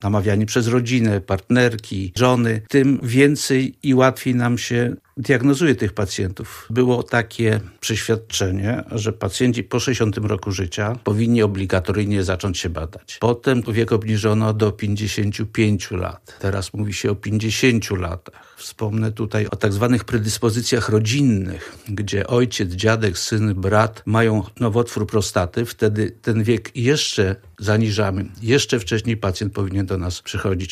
namawiani przez rodzinę, partnerki, żony, tym więcej i łatwiej nam się diagnozuje tych pacjentów. Było takie przeświadczenie, że pacjenci po 60 roku życia powinni obligatoryjnie zacząć się badać. Potem wiek obniżono do 55 lat. Teraz mówi się o 50 latach. Wspomnę tutaj o tak zwanych predyspozycjach rodzinnych, gdzie ojciec, dziadek, syn, brat mają nowotwór prostaty. Wtedy ten wiek jeszcze zaniżamy. Jeszcze wcześniej pacjent powinien do nas przychodzić.